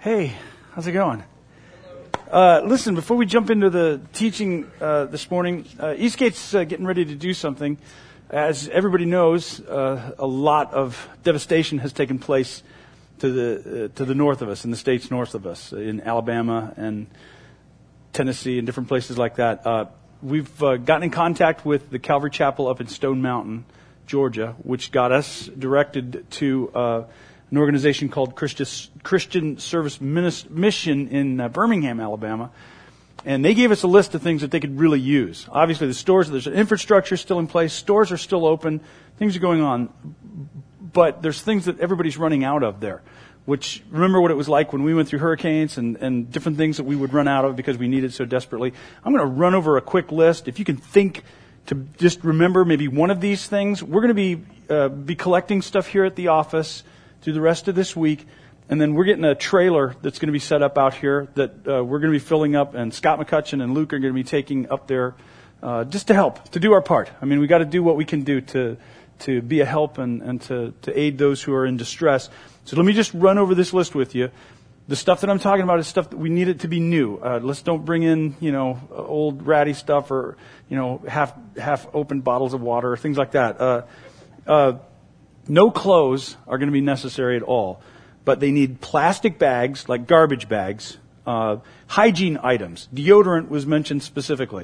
Hey, how's it going? Listen, before we jump into the teaching this morning, Eastgate's getting ready to do something. As everybody knows, a lot of devastation has taken place to the north of us, in the states north of us, in Alabama and Tennessee and different places like that. We've gotten in contact with the Calvary Chapel up in Stone Mountain, Georgia, which got us directed to an organization called Christian Service Mission in Birmingham, Alabama. And they gave us a list of things that they could really use. Obviously, the stores, there's infrastructure still in place, stores are still open, things are going on. But there's things that everybody's running out of there. Which, remember what it was like when we went through hurricanes and different things that we would run out of because we needed so desperately. I'm going to run over a quick list. If you can think to just remember maybe one of these things, we're going to be collecting stuff here at the office through the rest of this week. And then we're getting a trailer that's going to be set up out here that we're going to be filling up. And Scott McCutcheon and Luke are going to be taking up there just to help, to do our part. I mean, we got to do what we can do to be a help and to aid those who are in distress. So let me just run over this list with you. The stuff that I'm talking about is stuff that we need it to be new. Let's don't bring in, old ratty stuff or, half open bottles of water or things like that. No clothes are going to be necessary at all, but they need plastic bags, like garbage bags, hygiene items. Deodorant was mentioned specifically.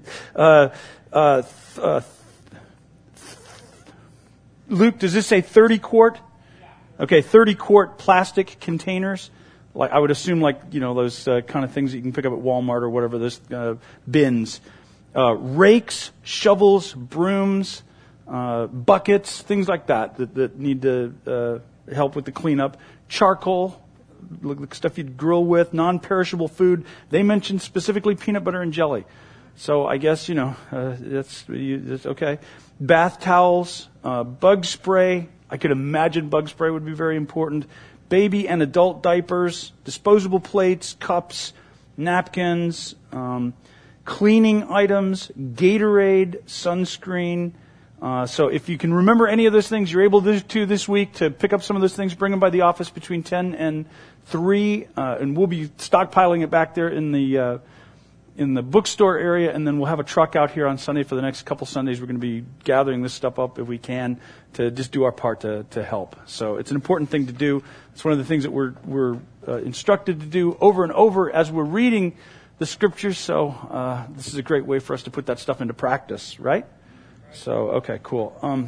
Luke, does this say 30 quart? Okay, 30 quart plastic containers. Like I would assume, those kind of things that you can pick up at Walmart or whatever. Those bins, rakes, shovels, brooms, buckets, things like that need to help with the cleanup. Charcoal, like stuff you'd grill with. Non-perishable food. They mentioned specifically peanut butter and jelly. So I guess that's okay. Bath towels, bug spray. I could imagine bug spray would be very important. Baby and adult diapers, disposable plates, cups, napkins, cleaning items, Gatorade, sunscreen. So if you can remember any of those things, you're able to this week to pick up some of those things, bring them by the office between 10 and 3, and we'll be stockpiling it back there in the bookstore area, and then we'll have a truck out here on Sunday for the next couple Sundays. We're going to be gathering this stuff up if we can to just do our part to help. So it's an important thing to do. It's one of the things that we're instructed to do over and over as we're reading the scriptures. So this is a great way for us to put that stuff into practice, right? So, okay, cool.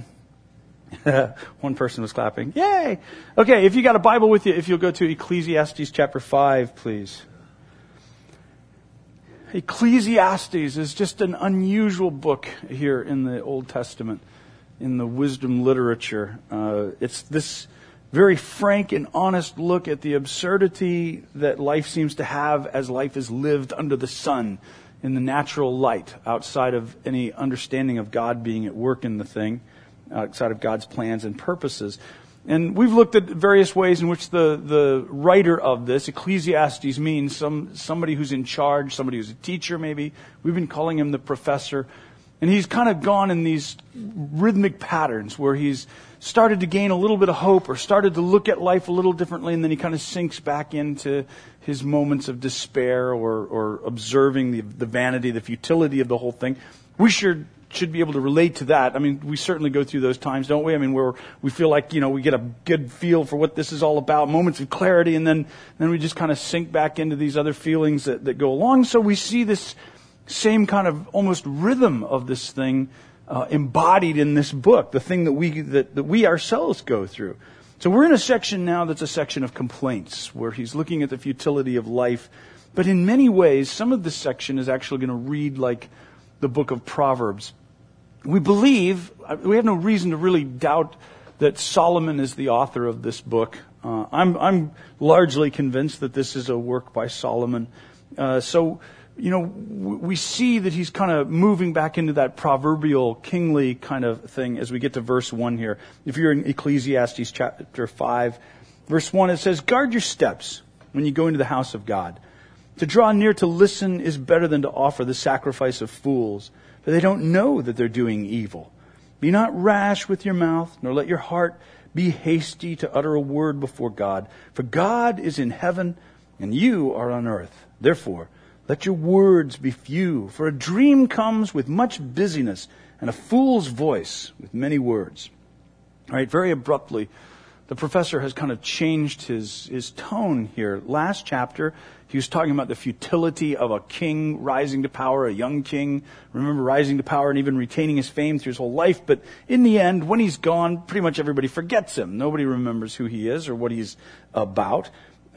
One person was clapping. Yay! Okay, if you got a Bible with you, if you'll go to Ecclesiastes chapter 5, please. Ecclesiastes is just an unusual book here in the Old Testament, in the wisdom literature. It's this very frank and honest look at the absurdity that life seems to have as life is lived under the sun, in the natural light, outside of any understanding of God being at work in the thing, outside of God's plans and purposes. And we've looked at various ways in which the writer of this, Ecclesiastes, means somebody who's in charge, somebody who's a teacher maybe. We've been calling him the professor. And he's kind of gone in these rhythmic patterns where he's started to gain a little bit of hope or started to look at life a little differently, and then he kind of sinks back into his moments of despair or observing the vanity, the futility of the whole thing. We should be able to relate to that. I mean, we certainly go through those times, don't we? I mean, where we feel like, we get a good feel for what this is all about, moments of clarity, and then we just kind of sink back into these other feelings that go along. So we see this same kind of almost rhythm of this thing embodied in this book, the thing that we ourselves go through. So we're in a section now that's a section of complaints, where he's looking at the futility of life. But in many ways, some of this section is actually going to read like the book of Proverbs. We have no reason to really doubt that Solomon is the author of this book. I'm largely convinced that this is a work by Solomon. We see that he's kind of moving back into that proverbial kingly kind of thing as we get to verse 1 here. If you're in Ecclesiastes chapter 5, verse 1, it says, "Guard your steps when you go into the house of God. To draw near to listen is better than to offer the sacrifice of fools, for they don't know that they're doing evil. Be not rash with your mouth, nor let your heart be hasty to utter a word before God. For God is in heaven, and you are on earth. Therefore, let your words be few, for a dream comes with much busyness, and a fool's voice with many words. All right, very abruptly, the professor has kind of changed his tone here. Last chapter, he was talking about the futility of a king rising to power, a young king, remember, rising to power and even retaining his fame through his whole life. But in the end, when he's gone, pretty much everybody forgets him. Nobody remembers who he is or what he's about.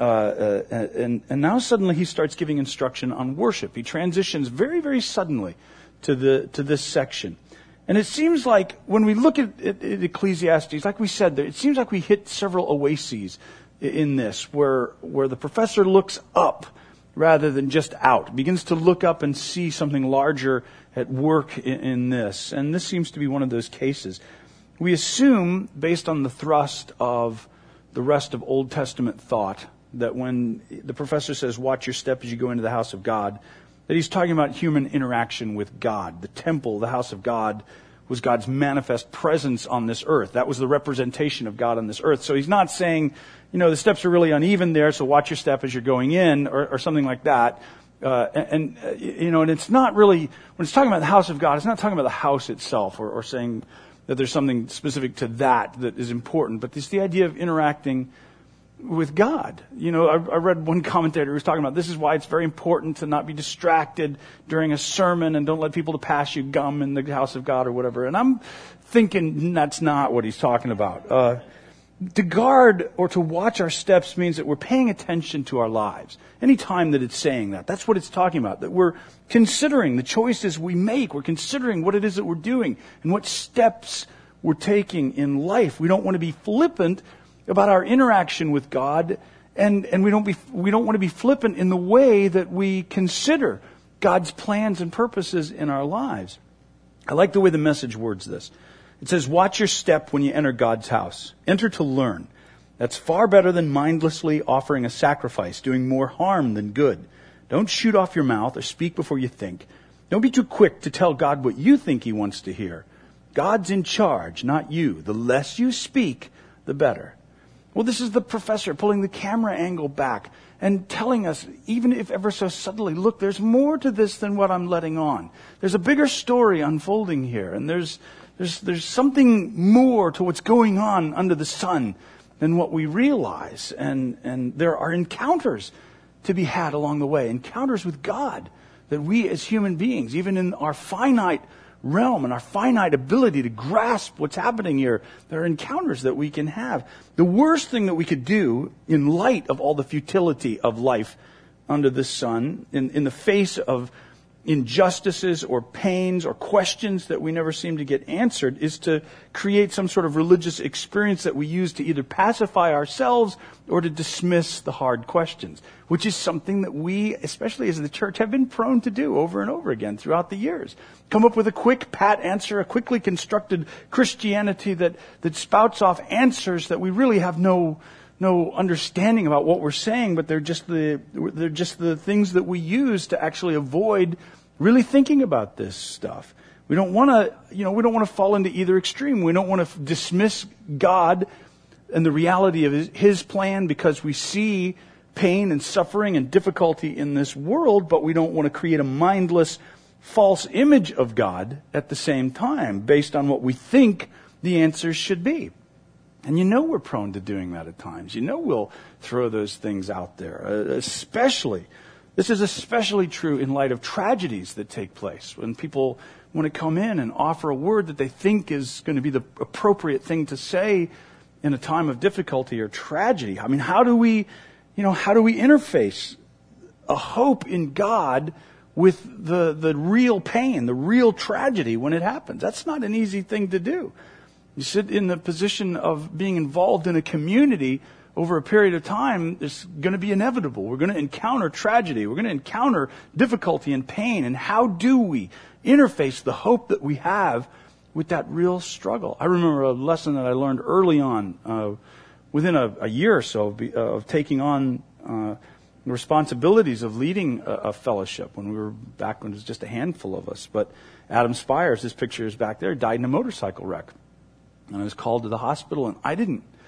And now suddenly he starts giving instruction on worship. He transitions very, very suddenly to this section. And it seems like when we look at Ecclesiastes, like we said, it seems like we hit several oases in this, where the professor looks up rather than just out, begins to look up and see something larger at work in this. And this seems to be one of those cases. We assume, based on the thrust of the rest of Old Testament thought, that when the professor says, watch your step as you go into the house of God, that he's talking about human interaction with God. The temple, the house of God, was God's manifest presence on this earth. That was the representation of God on this earth. So he's not saying, the steps are really uneven there, so watch your step as you're going in, or something like that. And it's not really, when it's talking about the house of God, it's not talking about the house itself, or saying that there's something specific to that is important, but it's the idea of interacting with God. I read one commentator who was talking about this is why it's very important to not be distracted during a sermon and don't let people to pass you gum in the house of God or whatever. And I'm thinking that's not what he's talking about. To guard or to watch our steps means that we're paying attention to our lives. Any time that it's saying that, that's what it's talking about. That we're considering the choices we make. We're considering what it is that we're doing and what steps we're taking in life. We don't want to be flippant about our interaction with God, and we don't want to be flippant in the way that we consider God's plans and purposes in our lives. I like the way the Message words this. It says, watch your step when you enter God's house. Enter to learn. That's far better than mindlessly offering a sacrifice, doing more harm than good. Don't shoot off your mouth or speak before you think. Don't be too quick to tell God what you think He wants to hear. God's in charge, not you. The less you speak, the better. Well, this is the professor pulling the camera angle back and telling us, even if ever so subtly, look, there's more to this than what I'm letting on. There's a bigger story unfolding here, and there's something more to what's going on under the sun than what we realize. And there are encounters to be had along the way, encounters with God that we as human beings, even in our finite realm and our finite ability to grasp what's happening here, there are encounters that we can have. The worst thing that we could do in light of all the futility of life under the sun, in the face of injustices or pains or questions that we never seem to get answered, is to create some sort of religious experience that we use to either pacify ourselves or to dismiss the hard questions, which is something that we, especially as the church, have been prone to do over and over again throughout the years. Come up with a quick, pat answer, a quickly constructed Christianity that spouts off answers that we really have no understanding about what we're saying, but they're just the things that we use to actually avoid really thinking about this stuff. We don't want to fall into either extreme. We don't want to dismiss God and the reality of His plan because we see pain and suffering and difficulty in this world, but we don't want to create a mindless, false image of God at the same time based on what we think the answers should be. And we're prone to doing that at times. We'll throw those things out there. This is especially true in light of tragedies that take place. When people want to come in and offer a word that they think is going to be the appropriate thing to say in a time of difficulty or tragedy. I mean, how do we interface a hope in God with the real pain, the real tragedy when it happens? That's not an easy thing to do. You sit in the position of being involved in a community over a period of time. It's going to be inevitable. We're going to encounter tragedy. We're going to encounter difficulty and pain. And how do we interface the hope that we have with that real struggle? I remember a lesson that I learned early on, within a year or so of taking on the responsibilities of leading a fellowship when it was just a handful of us. But Adam Spires, this picture is back there, died in a motorcycle wreck. And I was called to the hospital, and I didn't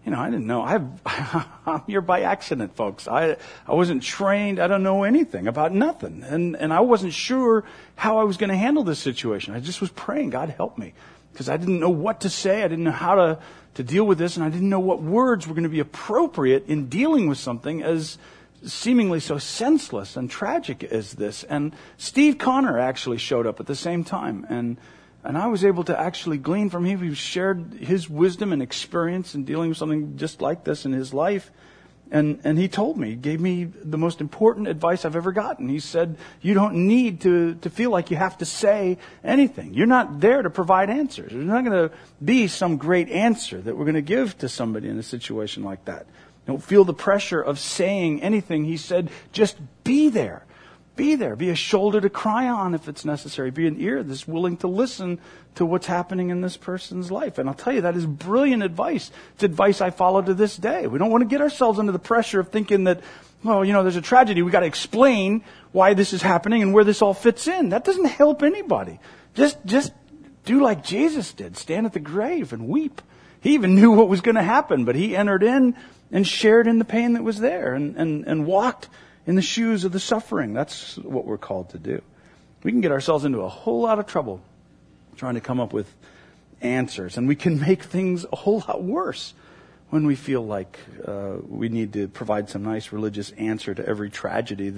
I didn't know. I'm here by accident, folks. I wasn't trained. I don't know anything about nothing. And I wasn't sure how I was going to handle this situation. I just was praying, God help me. Because I didn't know what to say. I didn't know how to deal with this. And I didn't know what words were going to be appropriate in dealing with something as seemingly so senseless and tragic as this. And Steve Connor actually showed up at the same time. And I was able to actually glean from him. He shared his wisdom and experience in dealing with something just like this in his life. And he told me, he gave me the most important advice I've ever gotten. He said, you don't need to feel like you have to say anything. You're not there to provide answers. There's not going to be some great answer that we're going to give to somebody in a situation like that. Don't feel the pressure of saying anything. He said, just be there. Be there. Be a shoulder to cry on if it's necessary. Be an ear that's willing to listen to what's happening in this person's life. And I'll tell you, that is brilliant advice. It's advice I follow to this day. We don't want to get ourselves under the pressure of thinking that, well, there's a tragedy. We've got to explain why this is happening and where this all fits in. That doesn't help anybody. Just do like Jesus did. Stand at the grave and weep. He even knew what was going to happen, but he entered in and shared in the pain that was there and walked in the shoes of the suffering. That's what we're called to do. We can get ourselves into a whole lot of trouble trying to come up with answers. And we can make things a whole lot worse when we feel like we need to provide some nice religious answer to every tragedy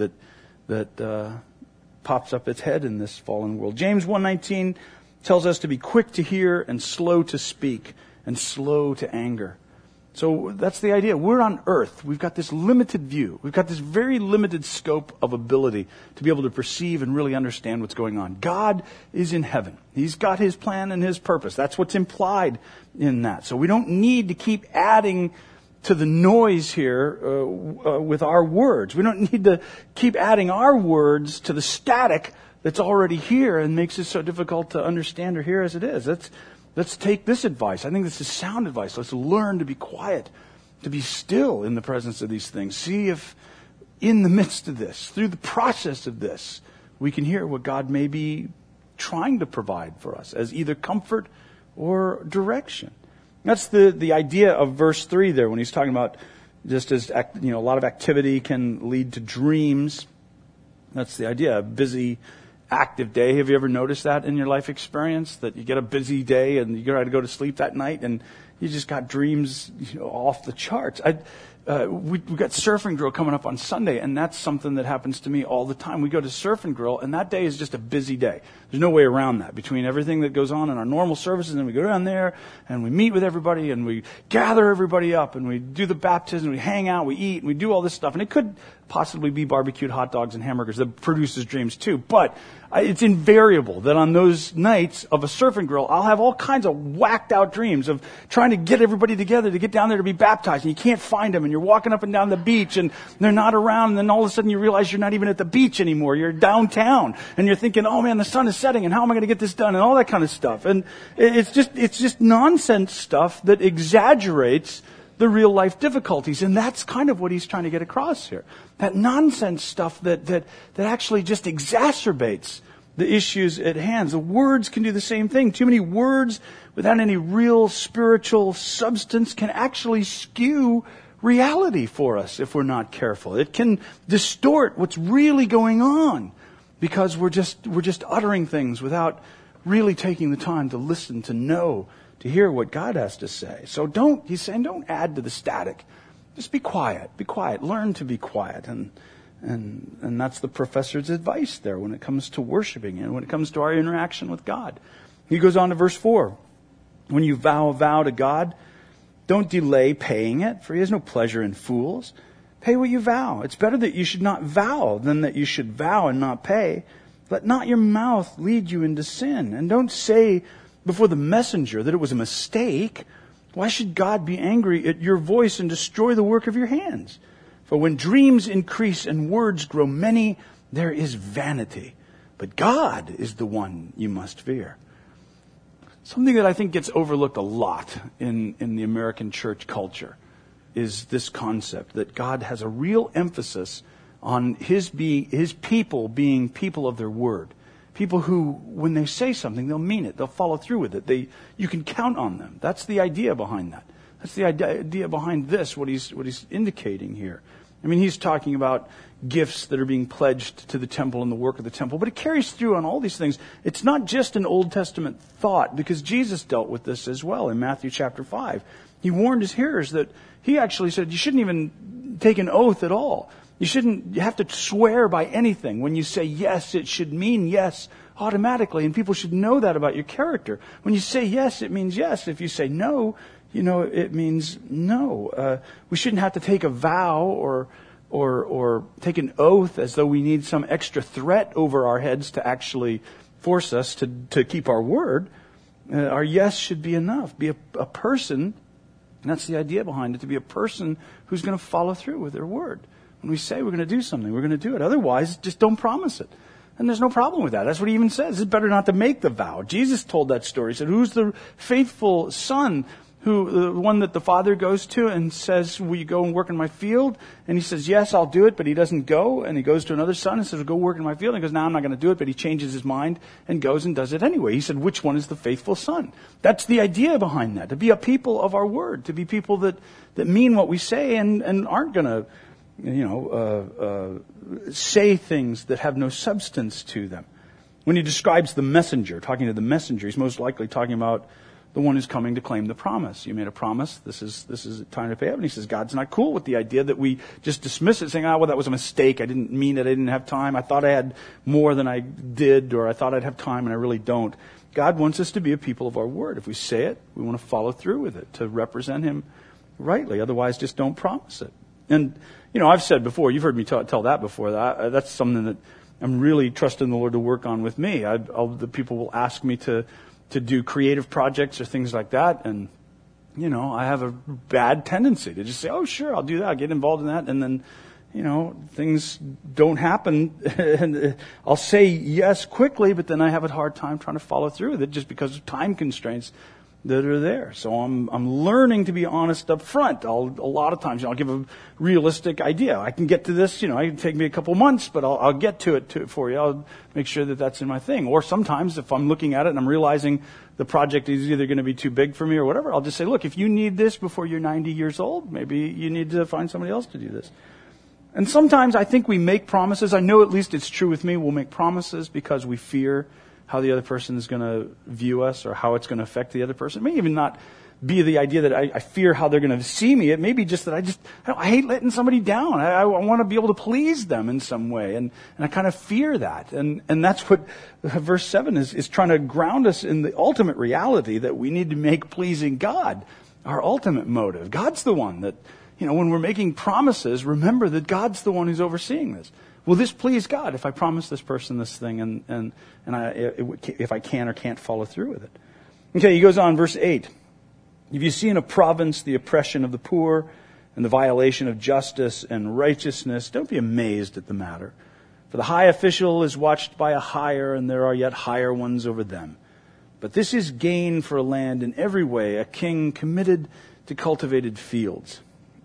that pops up its head in this fallen world. James 1:19 tells us to be quick to hear and slow to speak and slow to anger. So that's the idea. We're on earth. We've got this limited view. We've got this very limited scope of ability to be able to perceive and really understand what's going on. God is in heaven. He's got his plan and his purpose. That's what's implied in that. So we don't need to keep adding to the noise here with our words. We don't need to keep adding our words to the static that's already here and makes it so difficult to understand or hear as it is. Let's take this advice. I think this is sound advice. Let's learn to be quiet, to be still in the presence of these things. See if in the midst of this, through the process of this, we can hear what God may be trying to provide for us as either comfort or direction. That's the idea of verse 3 there when he's talking about just as a lot of activity can lead to dreams. That's the idea. A busy, active day. Have you ever noticed that in your life experience? That you get a busy day and you try to go to sleep that night and you just got dreams off the charts. We've got Surf and Grill coming up on Sunday, and that's something that happens to me all the time. We go to Surf and Grill, and that day is just a busy day. There's no way around that. Between everything that goes on in our normal services, and we go down there, and we meet with everybody, and we gather everybody up, and we do the baptism, we hang out, we eat, and we do all this stuff. And it could possibly be barbecued hot dogs and hamburgers that produces dreams too. But it's invariable that on those nights of a Surf and Grill, I'll have all kinds of whacked out dreams of trying to get everybody together to get down there to be baptized, and you can't find them, and you're walking up and down the beach, and they're not around, and then all of a sudden you realize you're not even at the beach anymore. You're downtown, and you're thinking, oh man, the sun is setting, and how am I going to get this done, and all that kind of stuff. And it's just nonsense stuff that exaggerates the real life difficulties. And that's kind of what he's trying to get across here. That nonsense stuff that actually just exacerbates the issues at hand. The words can do the same thing. Too many words without any real spiritual substance can actually skew reality for us if we're not careful. It can distort what's really going on because we're just uttering things without really taking the time to listen, to know, to hear what God has to say. So he's saying don't add to the static. Just be quiet. Be quiet. Learn to be quiet. And that's the professor's advice there when it comes to worshiping and when it comes to our interaction with God. He goes on to verse 4. When you vow a vow to God, don't delay paying it, for he has no pleasure in fools. Pay what you vow. It's better that you should not vow than that you should vow and not pay. Let not your mouth lead you into sin. And don't say before the messenger that it was a mistake. Why should God be angry at your voice and destroy the work of your hands? For when dreams increase and words grow many, there is vanity. But God is the one you must fear. Something that I think gets overlooked a lot in the American church culture is this concept that God has a real emphasis on his people being people of their word. People who, when they say something, they'll mean it. They'll follow through with it. You can count on them. That's the idea behind that. That's the idea behind this, what he's indicating here. I mean, he's talking about gifts that are being pledged to the temple and the work of the temple, but it carries through on all these things. It's not just an Old Testament thought, because Jesus dealt with this as well in Matthew chapter 5. He warned his hearers that he actually said you shouldn't even take an oath at all. You have to swear by anything. When you say yes, it should mean yes automatically, and people should know that about your character. When you say yes, it means yes. If you say no, it means no. We shouldn't have to take a vow or take an oath as though we need some extra threat over our heads to actually force us to keep our word. Our yes should be enough. Be a person, and that's the idea behind it, to be a person who's going to follow through with their word. When we say we're going to do something, we're going to do it. Otherwise, just don't promise it. And there's no problem with that. That's what he even says. It's better not to make the vow. Jesus told that story. He said, who's the faithful son, the one that the father goes to and says, will you go and work in my field? And he says, yes, I'll do it, but he doesn't go. And he goes to another son and says, go work in my field. And he goes, no, I'm not going to do it, but he changes his mind and goes and does it anyway. He said, which one is the faithful son? That's the idea behind that, to be a people of our word, to be people that mean what we say and aren't going to say things that have no substance to them. When he describes the messenger, talking to the messenger, he's most likely talking about the one who's coming to claim the promise. You made a promise. This is time to pay up. And he says, God's not cool with the idea that we just dismiss it, saying, well, that was a mistake. I didn't mean it. I didn't have time. I thought I had more than I did, or I thought I'd have time and I really don't. God wants us to be a people of our word. If we say it, we want to follow through with it, to represent him rightly. Otherwise, just don't promise it. And, I've said before, you've heard me tell that before, that's something that I'm really trusting the Lord to work on with me. The people will ask me to do creative projects or things like that, and, I have a bad tendency to just say, oh, sure, I'll do that, I'll get involved in that, and then, things don't happen, and I'll say yes quickly, but then I have a hard time trying to follow through with it just because of time constraints that are there. So I'm learning to be honest up front. A lot of times, I'll give a realistic idea. I can get to this, it can take me a couple months, but I'll get to it for you. I'll make sure that that's in my thing. Or sometimes if I'm looking at it and I'm realizing the project is either going to be too big for me or whatever, I'll just say, look, if you need this before you're 90 years old, maybe you need to find somebody else to do this. And sometimes I think we make promises. I know at least it's true with me. We'll make promises because we fear how the other person is going to view us or how it's going to affect the other person. It may even not be the idea that I fear how they're going to see me. It may be just that I hate letting somebody down. I want to be able to please them in some way. And I kind of fear that. And that's what verse 7 is trying to ground us in the ultimate reality that we need to make pleasing God our ultimate motive. God's the one that, when we're making promises, remember that God's the one who's overseeing this. Will this please God if I promise this person this thing and if I can or can't follow through with it? Okay, he goes on, verse 8. If you see in a province the oppression of the poor and the violation of justice and righteousness, don't be amazed at the matter. For the high official is watched by a higher, and there are yet higher ones over them. But this is gain for a land in every way, a king committed to cultivated fields.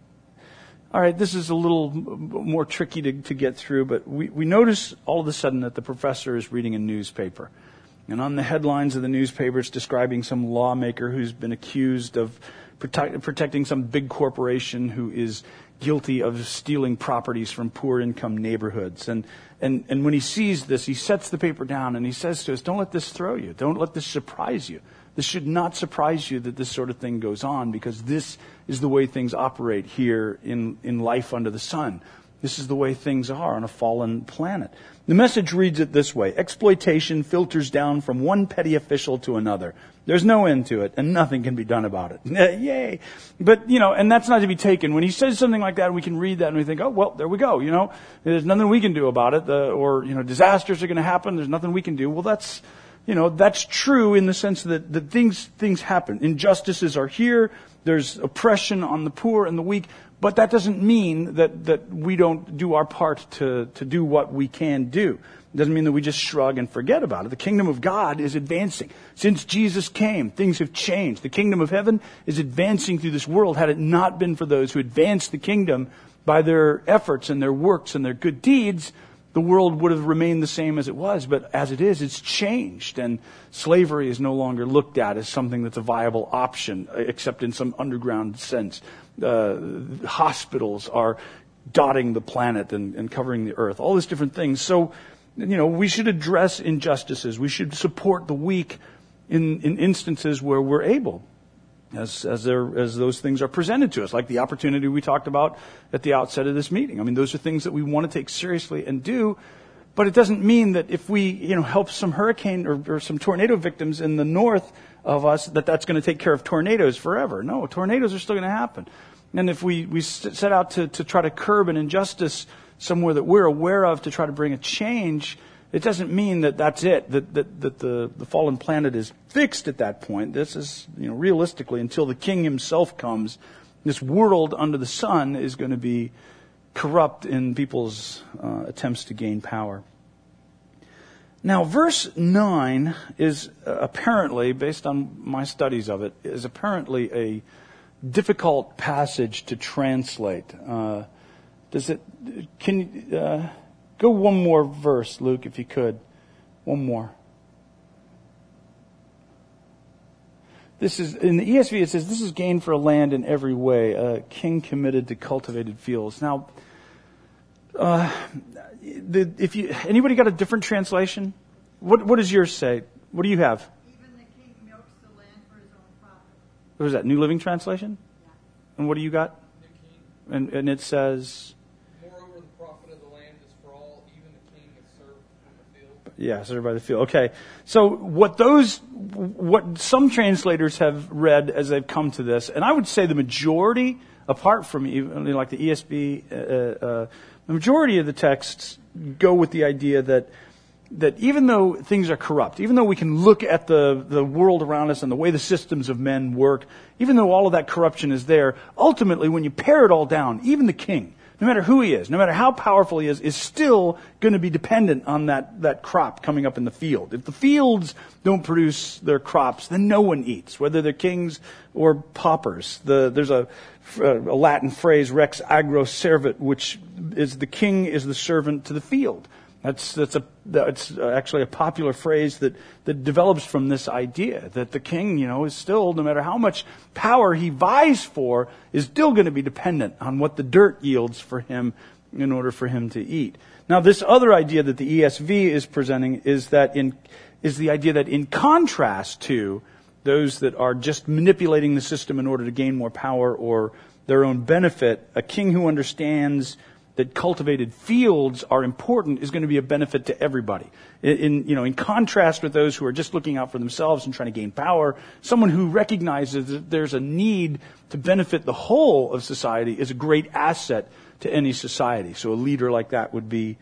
All right, this is a little more tricky to get through, but we notice all of a sudden that the professor is reading a newspaper. And on the headlines of the newspaper, it's describing some lawmaker who's been accused of protecting some big corporation who is guilty of stealing properties from poor income neighborhoods. And when he sees this, he sets the paper down and he says to us, don't let this throw you. Don't let this surprise you. This should not surprise you that this sort of thing goes on, because this is the way things operate here in life under the sun. This is the way things are on a fallen planet. The Message reads it this way: exploitation filters down from one petty official to another. There's no end to it, and nothing can be done about it. Yay! But, and that's not to be taken. When he says something like that, we can read that and we think, oh, well, there we go. There's nothing we can do about it. Or disasters are going to happen. There's nothing we can do. Well, that's true in the sense that things happen. Injustices are here. There's oppression on the poor and the weak. But that doesn't mean that we don't do our part to do what we can do. It doesn't mean that we just shrug and forget about it. The kingdom of God is advancing. Since Jesus came, things have changed. The kingdom of heaven is advancing through this world. Had it not been for those who advanced the kingdom by their efforts and their works and their good deeds, the world would have remained the same as it was, but as it is, it's changed, and slavery is no longer looked at as something that's a viable option, except in some underground sense. Hospitals are dotting the planet and covering the earth, all these different things. So, we should address injustices. We should support the weak in instances where we're able, as those things are presented to us, like the opportunity we talked about at the outset of this meeting. I mean, those are things that we want to take seriously and do, but it doesn't mean that if we, help some hurricane or some tornado victims in the north of us, that's going to take care of tornadoes forever. No, tornadoes are still going to happen. And if we set out to try to curb an injustice somewhere that we're aware of to try to bring a change, it doesn't mean that that's it, that the fallen planet is fixed at that point. This is, realistically, until the King himself comes, this world under the sun is going to be corrupt in people's attempts to gain power. Now, verse 9 is apparently, based on my studies of it, is apparently a difficult passage to translate. Go one more verse, Luke, if you could. One more. This is, in the ESV, it says, this is gain for a land in every way, a king committed to cultivated fields. Now, anybody got a different translation? What does yours say? What do you have? Even the king milks the land for his own profit. What is that, New Living Translation? Yeah. And what do you got? New King. And it says... Moreover, the profit of the land is for all, even the king is served on the field. Yeah, served by the field. Okay. So what some translators have read as they've come to this, and I would say the majority, apart from even like the ESV, the majority of the texts go with the idea that even though things are corrupt, even though we can look at the world around us and the way the systems of men work, even though all of that corruption is there, ultimately when you pare it all down, even the king, no matter who he is, no matter how powerful he is still going to be dependent on that crop coming up in the field. If the fields don't produce their crops, then no one eats, whether they're kings or paupers. There's a Latin phrase, rex agro servat, which is the king is the servant to the field. That's actually a popular phrase that develops from this idea that the king, is still, no matter how much power he vies for, is still going to be dependent on what the dirt yields for him in order for him to eat. Now, this other idea that the ESV is presenting is the idea that in contrast to those that are just manipulating the system in order to gain more power or their own benefit, a king who understands that cultivated fields are important is going to be a benefit to everybody. In contrast with those who are just looking out for themselves and trying to gain power, someone who recognizes that there's a need to benefit the whole of society is a great asset to any society. So a leader like that would be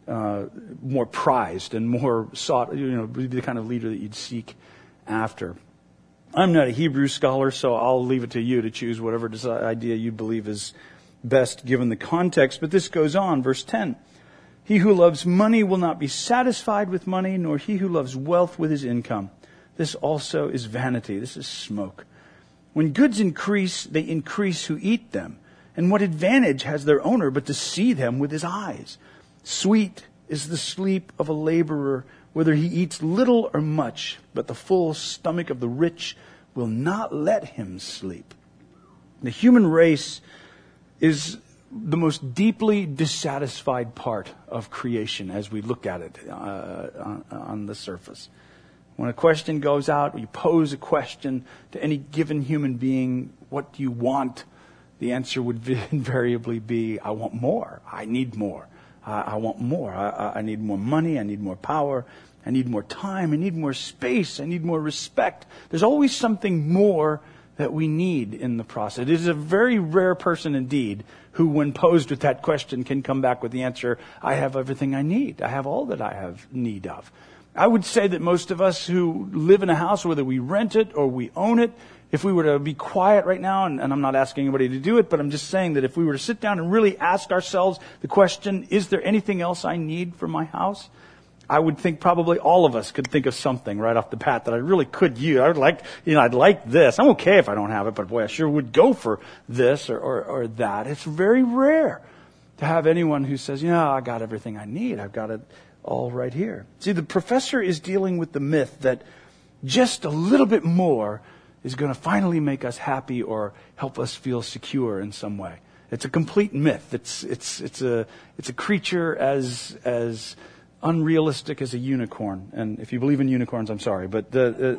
more prized and more sought, would be the kind of leader that you'd seek after. I'm not a Hebrew scholar, so I'll leave it to you to choose whatever idea you believe is best given the context, but this goes on, verse 10. He who loves money will not be satisfied with money, nor he who loves wealth with his income. This also is vanity. This is smoke. When goods increase, they increase who eat them. And what advantage has their owner but to see them with his eyes? Sweet is the sleep of a laborer, whether he eats little or much, but the full stomach of the rich will not let him sleep. The human race is the most deeply dissatisfied part of creation as we look at it on the surface. When a question goes out, you pose a question to any given human being, what do you want? The answer would invariably be, I want more. I need more. I want more. I need more money. I need more power. I need more time. I need more space. I need more respect. There's always something more that we need in the process. It is a very rare person indeed who, when posed with that question, can come back with the answer, I have everything I need. I have all that I have need of. I would say that most of us who live in a house, whether we rent it or we own it, if we were to be quiet right now, and I'm not asking anybody to do it, but I'm just saying that if we were to sit down and really ask ourselves the question, is there anything else I need for my house? I would think probably all of us could think of something right off the bat that I really could use. I would like, I'd like this. I'm okay if I don't have it, but boy, I sure would go for this or that. It's very rare to have anyone who says, I got everything I need. I've got it all right here. See, the professor is dealing with the myth that just a little bit more is going to finally make us happy or help us feel secure in some way. It's a complete myth. It's a creature as unrealistic as a unicorn. And if you believe in unicorns, I'm sorry, but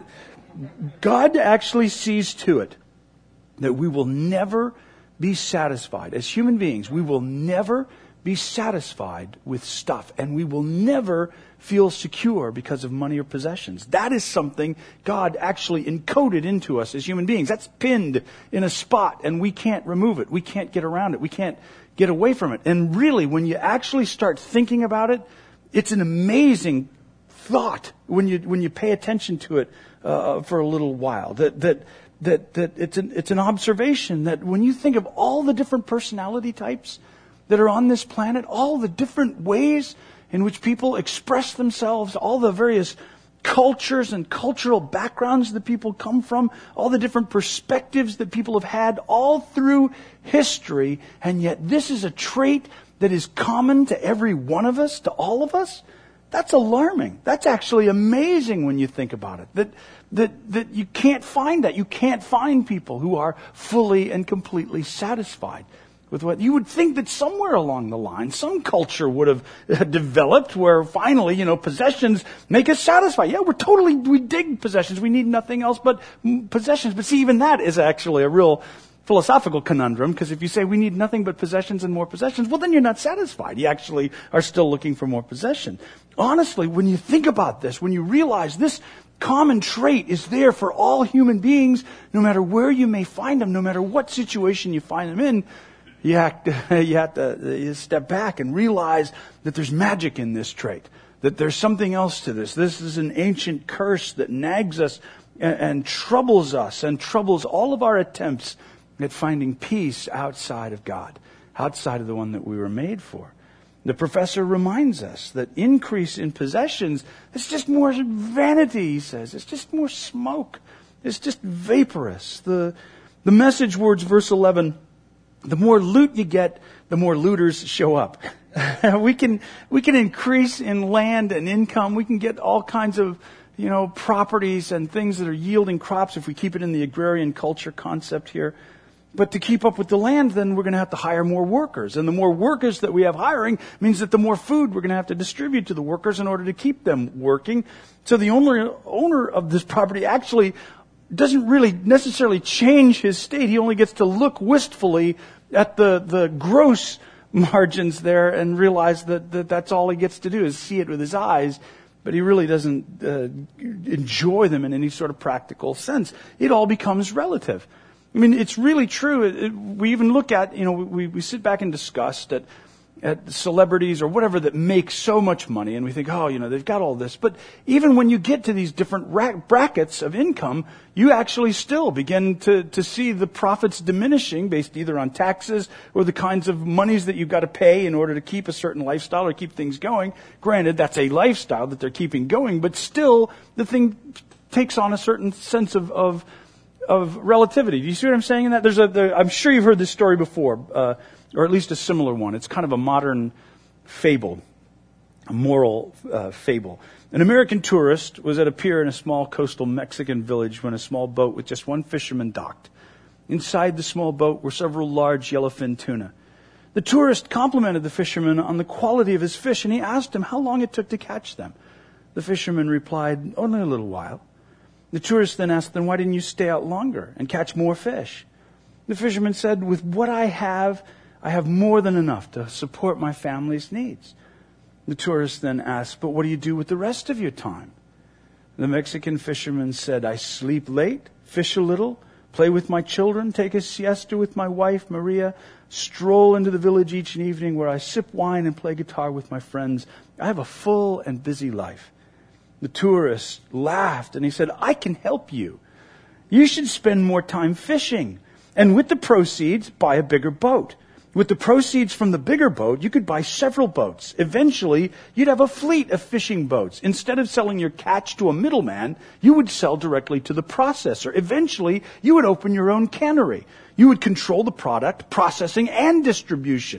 God actually sees to it that we will never be satisfied. As human beings, we will never be satisfied with stuff, and we will never feel secure because of money or possessions. That is something God actually encoded into us as human beings. That's pinned in a spot, and we can't remove it. We can't get around it. We can't get away from it. And really, when you actually start thinking about it, it's an amazing thought when you pay attention to it for a little while. That it's an observation that when you think of all the different personality types that are on this planet, all the different ways in which people express themselves, all the various cultures and cultural backgrounds that people come from, all the different perspectives that people have had all through history, and yet this is a trait that is common to every one of us, to all of us. That's alarming. That's actually amazing when you think about it. That you can't find that. You can't find people who are fully and completely satisfied with what you would think that somewhere along the line, some culture would have developed where finally, possessions make us satisfied. Yeah, we dig possessions. We need nothing else but possessions. But see, even that is actually a real philosophical conundrum, because if you say we need nothing but possessions and more possessions, well, then you're not satisfied. You actually are still looking for more possession. Honestly, when you think about this, when you realize this common trait is there for all human beings, no matter where you may find them, no matter what situation you find them in, you have to step back and realize that there's magic in this trait, that there's something else to this. This is an ancient curse that nags us and troubles us and troubles all of our attempts at finding peace outside of God, outside of the one that we were made for. The professor reminds us that increase in possessions, it's just more vanity, he says. It's just more smoke. It's just vaporous. The Message words, verse 11, the more loot you get, the more looters show up. We can increase in land and income. We can get all kinds of, properties and things that are yielding crops if we keep it in the agrarian culture concept here. But to keep up with the land, then we're going to have to hire more workers. And the more workers that we have hiring means that the more food we're going to have to distribute to the workers in order to keep them working. So the owner of this property actually doesn't really necessarily change his state. He only gets to look wistfully at the gross margins there and realize that that's all he gets to do is see it with his eyes. But he really doesn't enjoy them in any sort of practical sense. It all becomes relative. I mean, it's really true. We even look at, we sit back and discuss at celebrities or whatever that make so much money, and we think, they've got all this. But even when you get to these different brackets of income, you actually still begin to see the profits diminishing based either on taxes or the kinds of monies that you've got to pay in order to keep a certain lifestyle or keep things going. Granted, that's a lifestyle that they're keeping going, but still the thing takes on a certain sense of relativity. Do you see what I'm saying in that? I'm sure you've heard this story before, or at least a similar one. It's kind of a modern fable, a moral fable. An American tourist was at a pier in a small coastal Mexican village when a small boat with just one fisherman docked. Inside the small boat were several large yellowfin tuna. The tourist complimented the fisherman on the quality of his fish, and he asked him how long it took to catch them. The fisherman replied, "Only a little while." The tourist then asked, "Then why didn't you stay out longer and catch more fish?" The fisherman said, "With what I have more than enough to support my family's needs." The tourist then asked, "But what do you do with the rest of your time?" The Mexican fisherman said, "I sleep late, fish a little, play with my children, take a siesta with my wife, Maria, stroll into the village each evening where I sip wine and play guitar with my friends. I have a full and busy life." The tourist laughed and he said, "I can help you. You should spend more time fishing. And with the proceeds, buy a bigger boat. With the proceeds from the bigger boat, you could buy several boats. Eventually, you'd have a fleet of fishing boats. Instead of selling your catch to a middleman, you would sell directly to the processor. Eventually, you would open your own cannery. You would control the product, processing, and distribution.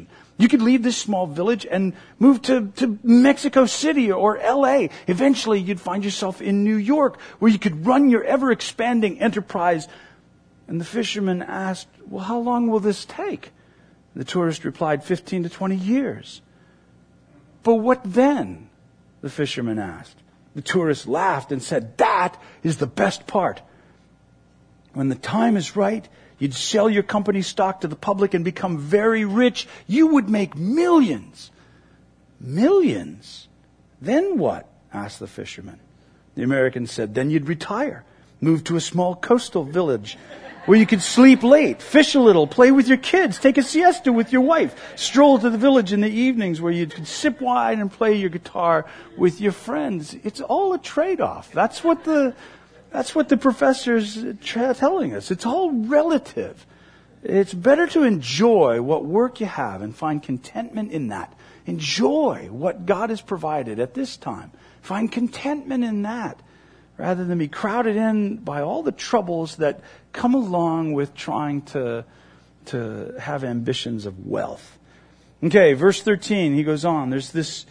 You could leave this small village and move to Mexico City or LA. Eventually, you'd find yourself in New York, where you could run your ever-expanding enterprise. And the fisherman asked, well, how long will this take? The tourist replied, 15 to 20 years. But what then? The fisherman asked. The tourist laughed and said, that is the best part. When the time is right, you'd sell your company stock to the public and become very rich. You would make millions. Millions? Then what? Asked the fisherman. The American said, then you'd retire, move to a small coastal village where you could sleep late, fish a little, play with your kids, take a siesta with your wife, stroll to the village in the evenings where you could sip wine and play your guitar with your friends. It's all a trade-off. That's what the professor's telling us. It's all relative. It's better to enjoy what work you have and find contentment in that. Enjoy what God has provided at this time. Find contentment in that, rather than be crowded in by all the troubles that come along with trying to have ambitions of wealth. Okay, verse 13, he goes on. There's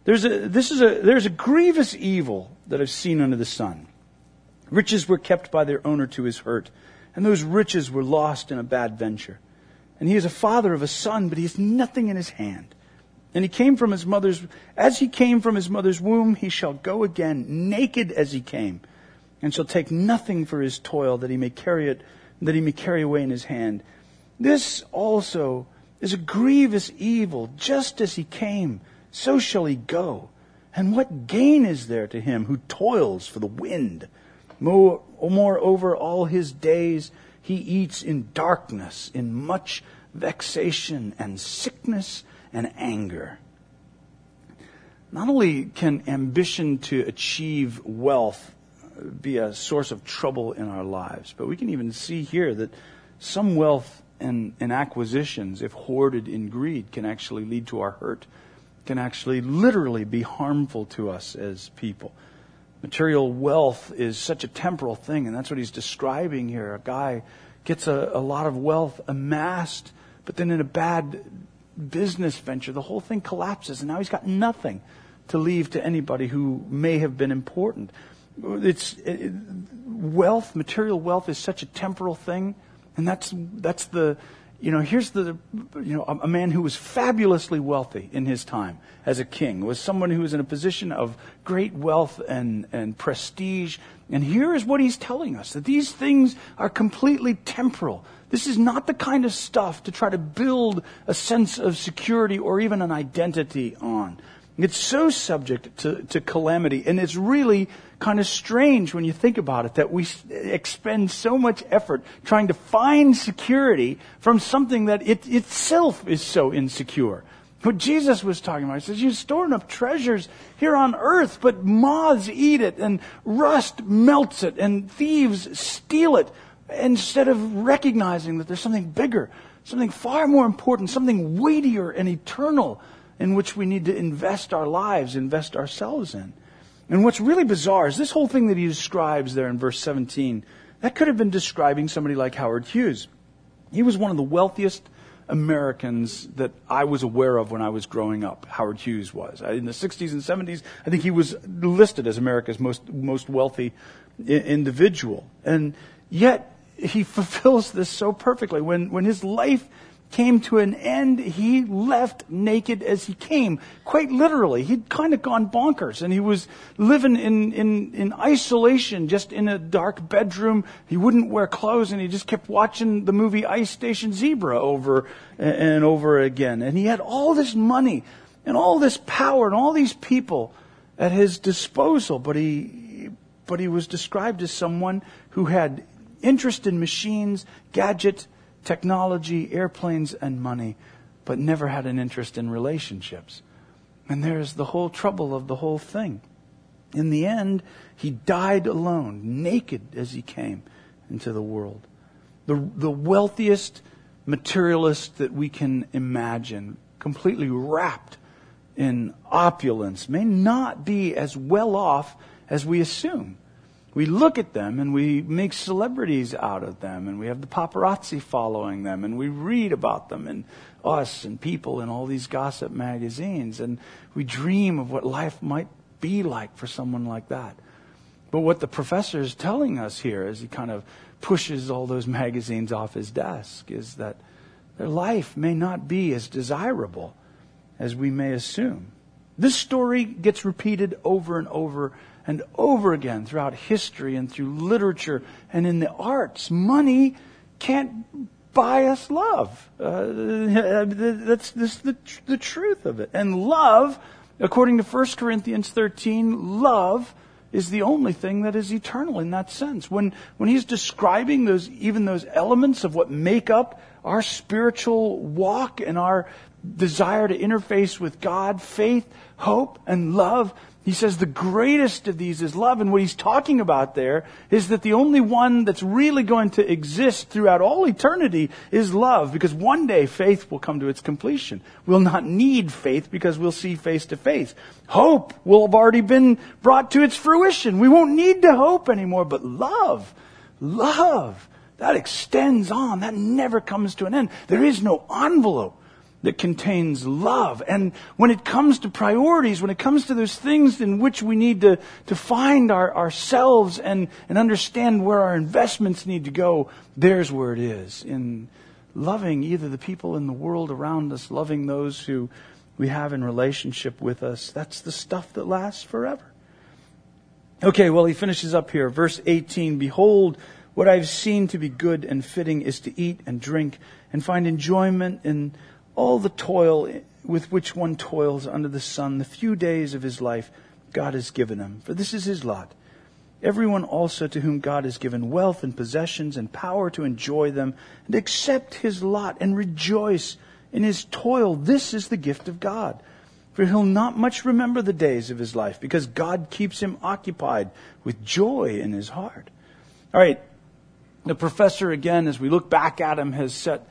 a grievous evil that I've seen under the sun. Riches were kept by their owner to his hurt, and those riches were lost in a bad venture. And he is a father of a son, but he has nothing in his hand. And as he came from his mother's womb, he shall go again, naked as he came, and shall take nothing for his toil, that he may carry away in his hand. This also is a grievous evil. Just as he came, so shall he go. And what gain is there to him who toils for the wind? Moreover, all his days he eats in darkness, in much vexation and sickness and anger. Not only can ambition to achieve wealth be a source of trouble in our lives, but we can even see here that some wealth and acquisitions, if hoarded in greed, can actually lead to our hurt, can actually literally be harmful to us as people. Material wealth is such a temporal thing, and that's what he's describing here. A guy gets a lot of wealth amassed, but then in a bad business venture, the whole thing collapses, and now he's got nothing to leave to anybody who may have been important. Material wealth is such a temporal thing, and that's here's a man who was fabulously wealthy in his time as a king, was someone who was in a position of great wealth and prestige. And here is what he's telling us, that these things are completely temporal. This is not the kind of stuff to try to build a sense of security or even an identity on. It's so subject to calamity, and it's really kind of strange when you think about it that we expend so much effort trying to find security from something that itself is so insecure. What Jesus was talking about, he says, you're storing up treasures here on earth, but moths eat it, and rust melts it, and thieves steal it, instead of recognizing that there's something bigger, something far more important, something weightier and eternal in which we need to invest our lives, invest ourselves in. And what's really bizarre is this whole thing that he describes there in verse 17, that could have been describing somebody like Howard Hughes. He was one of the wealthiest Americans that I was aware of when I was growing up. Howard Hughes was. In the 60s and 70s, I think he was listed as America's most wealthy individual. And yet, he fulfills this so perfectly. When his life came to an end, he left naked as he came. Quite literally. He'd kind of gone bonkers, and he was living in isolation, just in a dark bedroom. He wouldn't wear clothes, and he just kept watching the movie Ice Station Zebra over and over again. And he had all this money and all this power and all these people at his disposal, but he was described as someone who had interest in machines, gadgets, technology, airplanes, and money, but never had an interest in relationships. And there's the whole trouble of the whole thing. In the end, he died alone, naked as he came into the world. The wealthiest materialist that we can imagine, completely wrapped in opulence, may not be as well off as we assume. We look at them and we make celebrities out of them, and we have the paparazzi following them, and we read about them and Us and People and all these gossip magazines, and we dream of what life might be like for someone like that. But what the professor is telling us here, as he kind of pushes all those magazines off his desk, is that their life may not be as desirable as we may assume. This story gets repeated over and over and over again throughout history and through literature and in the arts. Money can't buy us love. That's the truth of it. And love, according to 1 Corinthians 13, love is the only thing that is eternal in that sense. When he's describing those elements of what make up our spiritual walk and our desire to interface with God, faith, hope, and love, he says the greatest of these is love. And what he's talking about there is that the only one that's really going to exist throughout all eternity is love, because one day faith will come to its completion. We'll not need faith because we'll see face to face. Hope will have already been brought to its fruition. We won't need to hope anymore. But love, that extends on. That never comes to an end. There is no envelope that contains love. And when it comes to priorities, when it comes to those things in which we need to find ourselves and understand where our investments need to go, there's where it is. In loving either the people in the world around us, loving those who we have in relationship with us, that's the stuff that lasts forever. Okay, well, he finishes up here. Verse 18, "Behold, what I've seen to be good and fitting is to eat and drink and find enjoyment in all the toil with which one toils under the sun, the few days of his life God has given him. For this is his lot. Everyone also to whom God has given wealth and possessions and power to enjoy them, and accept his lot and rejoice in his toil. This is the gift of God. For he'll not much remember the days of his life, because God keeps him occupied with joy in his heart." All right. The professor, again, as we look back at him, has set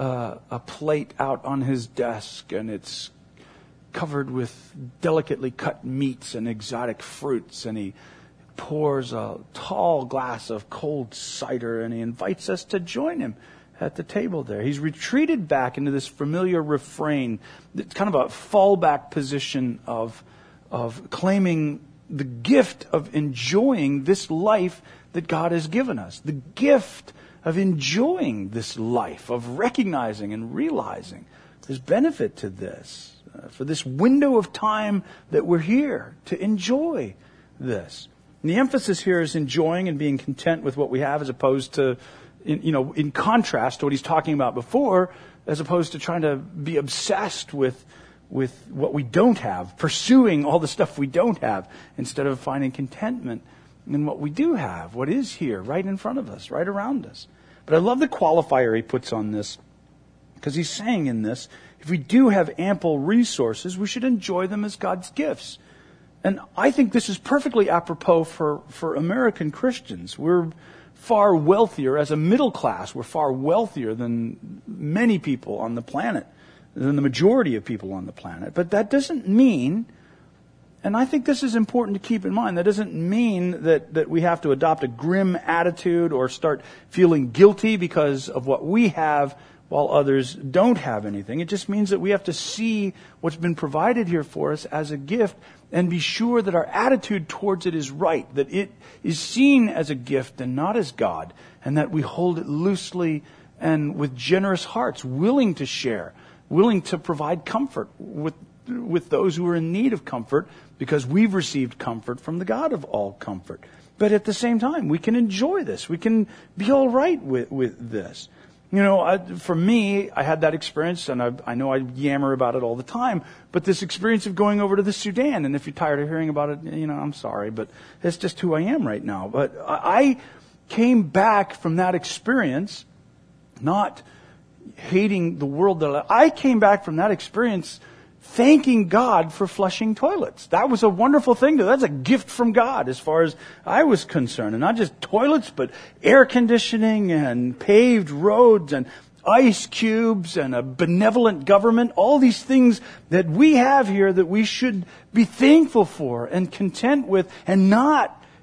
a plate out on his desk, and it's covered with delicately cut meats and exotic fruits, and he pours a tall glass of cold cider, and he invites us to join him at the table there. He's retreated back into this familiar refrain. It's kind of a fallback position of claiming the gift of enjoying this life that God has given us. The gift of enjoying this life, of recognizing and realizing there's benefit to this, for this window of time that we're here to enjoy this. And the emphasis here is enjoying and being content with what we have, as opposed to, in contrast to what he's talking about before, as opposed to trying to be obsessed with what we don't have, pursuing all the stuff we don't have, instead of finding contentment in what we do have, what is here, right in front of us, right around us. But I love the qualifier he puts on this, because he's saying in this, if we do have ample resources, we should enjoy them as God's gifts. And I think this is perfectly apropos for American Christians. We're far wealthier as a middle class. We're far wealthier than many people on the planet, than the majority of people on the planet. But that doesn't mean, and I think this is important to keep in mind, that doesn't mean that we have to adopt a grim attitude or start feeling guilty because of what we have while others don't have anything. It just means that we have to see what's been provided here for us as a gift and be sure that our attitude towards it is right, that it is seen as a gift and not as God, and that we hold it loosely and with generous hearts, willing to share, willing to provide comfort with those who are in need of comfort, because we've received comfort from the God of all comfort. But at the same time, we can enjoy this. We can be all right with this. For me, I had that experience, and I know I yammer about it all the time, but this experience of going over to the Sudan, and if you're tired of hearing about it, I'm sorry, but that's just who I am right now. But I came back from that experience not hating the world. I came back from that experience thanking God for flushing toilets. That was a wonderful thing. That's a gift from God as far as I was concerned. And not just toilets, but air conditioning and paved roads and ice cubes and a benevolent government. All these things that we have here that we should be thankful for and content with, and not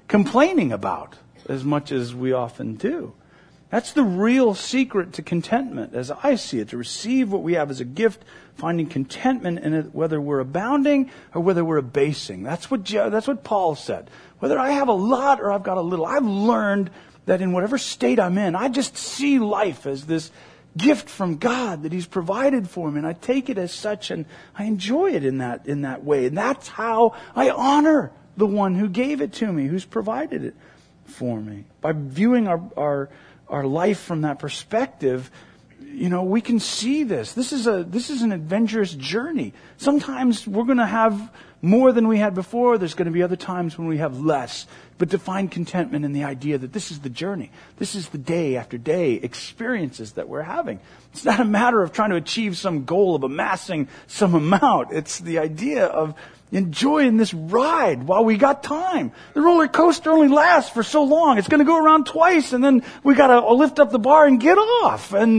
complaining about as much as we often do. That's the real secret to contentment, as I see it, to receive what we have as a gift, finding contentment in it, whether we're abounding or whether we're abasing. That's what Paul said. Whether I have a lot or I've got a little, I've learned that in whatever state I'm in, I just see life as this gift from God that He's provided for me, and I take it as such, and I enjoy it in that way. And that's how I honor the one who gave it to me, who's provided it for me. By viewing our life from that perspective, we can see this. This is an adventurous journey. Sometimes we're going to have more than we had before. There's going to be other times when we have less. But to find contentment in the idea that this is the journey. This is the day after day experiences that we're having. It's not a matter of trying to achieve some goal of amassing some amount. It's the idea of enjoying this ride while we got time. The roller coaster only lasts for so long. It's going to go around twice, and then we got to lift up the bar and get off. And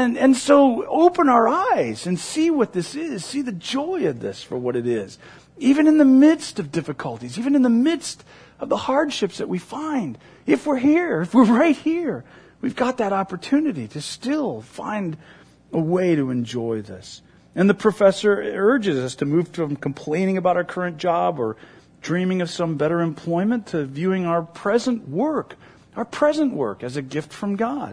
so open our eyes and see what this is. See the joy of this for what it is. Even in the midst of difficulties, even in the midst of the hardships that we find. If we're here, if we're right here, we've got that opportunity to still find a way to enjoy this. And the professor urges us to move from complaining about our current job or dreaming of some better employment to viewing our present work as a gift from God.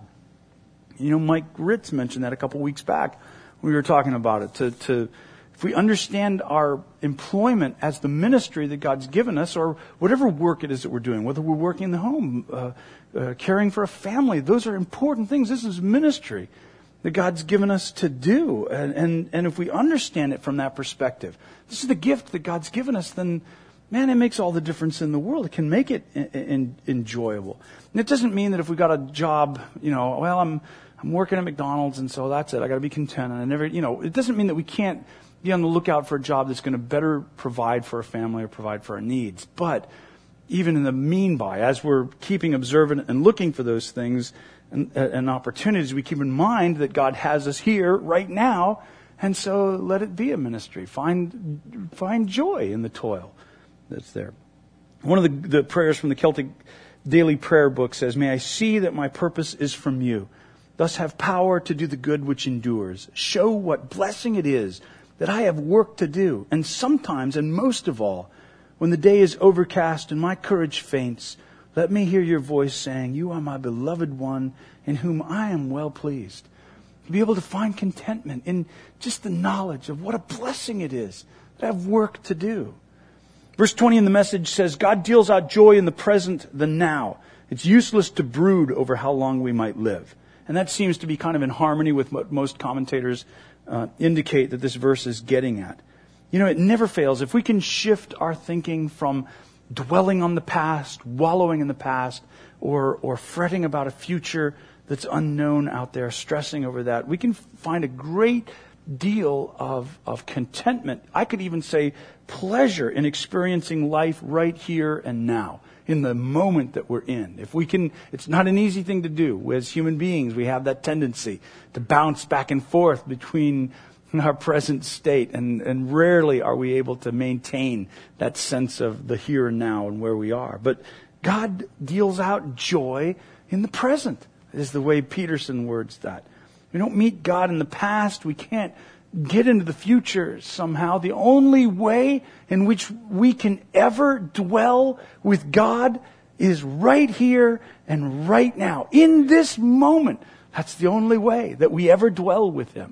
Mike Ritz mentioned that a couple weeks back when we were talking about it. If we understand our employment as the ministry that God's given us, or whatever work it is that we're doing, whether we're working in the home, caring for a family, those are important things. This is ministry that God's given us to do. And if we understand it from that perspective, this is the gift that God's given us, then, man, it makes all the difference in the world. It can make it enjoyable. And it doesn't mean that if we got a job, I'm working at McDonald's and so that's it. I got to be content. And it doesn't mean that we can't be on the lookout for a job that's going to better provide for a family or provide for our needs. But even in the meanwhile, as we're keeping observant and looking for those things and opportunities, we keep in mind that God has us here right now, and so let it be a ministry. Find joy in the toil that's there. One of the prayers from the Celtic Daily Prayer Book says, "May I see that my purpose is from you, thus have power to do the good which endures. Show what blessing it is that I have work to do, and sometimes, and most of all, when the day is overcast and my courage faints, let me hear your voice saying, 'You are my beloved one, in whom I am well pleased.'" To be able to find contentment in just the knowledge of what a blessing it is that I have work to do. Verse 20 in the Message says, "God deals out joy in the present, the now. It's useless to brood over how long we might live." And that seems to be kind of in harmony with what most commentators indicate that this verse is getting at. It never fails. If we can shift our thinking from dwelling on the past, wallowing in the past, or fretting about a future that's unknown out there, stressing over that, we can find a great deal of contentment. I could even say pleasure in experiencing life right here and now, in the moment that we're in. If we can, it's not an easy thing to do. As human beings, we have that tendency to bounce back and forth between our present state, and rarely are we able to maintain that sense of the here and now and where we are. But God deals out joy in the present, is the way Peterson words that. We don't meet God in the past. We can't get into the future somehow. The only way in which we can ever dwell with God is right here and right now. In this moment, that's the only way that we ever dwell with Him.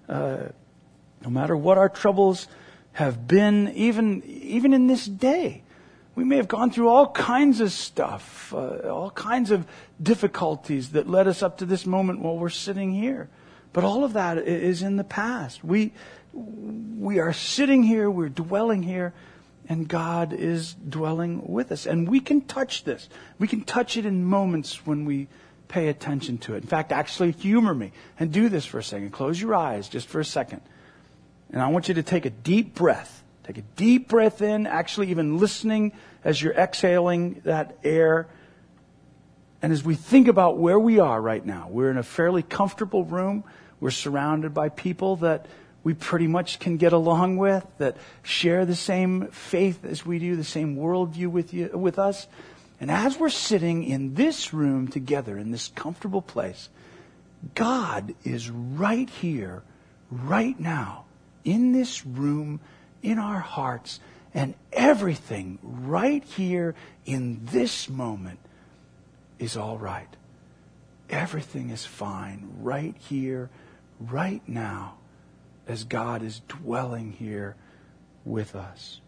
No matter what our troubles have been, even in this day, we may have gone through all kinds of stuff, all kinds of difficulties that led us up to this moment while we're sitting here. But all of that is in the past. We are sitting here, we're dwelling here, and God is dwelling with us. And we can touch this. We can touch it in moments when we pay attention to it. In fact, actually humor me and do this for a second. Close your eyes just for a second. And I want you to take a deep breath. Take a deep breath in, actually even listening as you're exhaling that air. And as we think about where we are right now, we're in a fairly comfortable room. We're surrounded by people that we pretty much can get along with, that share the same faith as we do, the same worldview with us. And as we're sitting in this room together, in this comfortable place, God is right here, right now, in this room, in our hearts, and everything right here in this moment is all right. Everything is fine right here, right now, as God is dwelling here with us.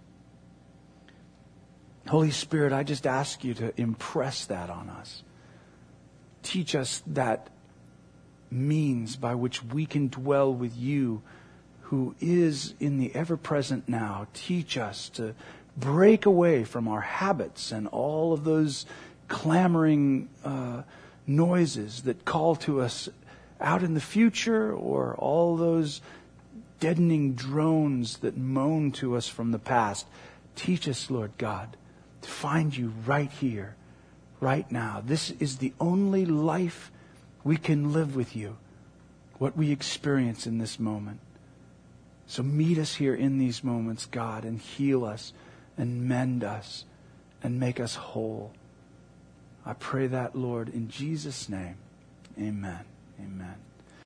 Holy Spirit, I just ask you to impress that on us. Teach us that means by which we can dwell with you, who is in the ever-present now. Teach us to break away from our habits and all of those clamoring noises that call to us out in the future, or all those deadening drones that moan to us from the past. Teach us, Lord God, to find you right here, right now. This is the only life we can live with you, what we experience in this moment. So meet us here in these moments, God, and heal us and mend us and make us whole. I pray that, Lord, in Jesus' name. Amen. Amen.